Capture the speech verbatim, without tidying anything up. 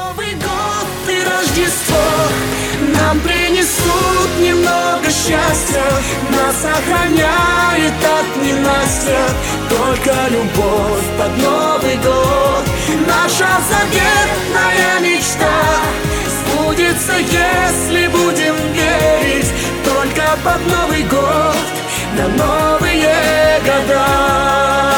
Новый год и Рождество нам принесут немного счастья. Нас охраняет от ненастья только любовь под Новый год. Наша заветная мечта сбудется, если будем верить только под Новый год на новые года.